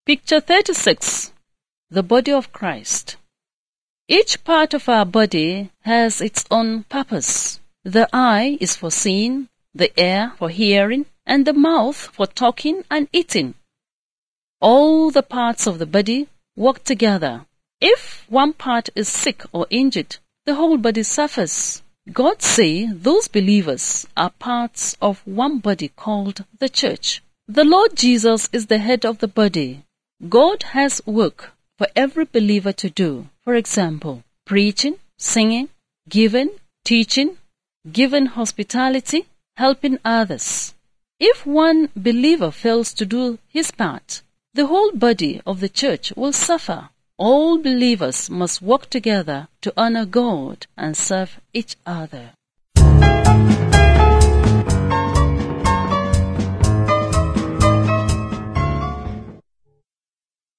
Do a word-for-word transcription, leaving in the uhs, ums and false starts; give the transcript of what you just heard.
Picture thirty-six. The body of Christ. Each part of our body has its own purpose. The eye is for seeing, the ear for hearing, and the mouth for talking and eating. All the parts of the body work together. If one part is sick or injured, the whole body suffers. God says those believers are parts of one body called the church. The Lord Jesus is the head of the body. God has work for every believer to do. For example, preaching, singing, giving, teaching, giving hospitality, helping others. If one believer fails to do his part, the whole body of the church will suffer. All believers must work together to honor God and serve each other.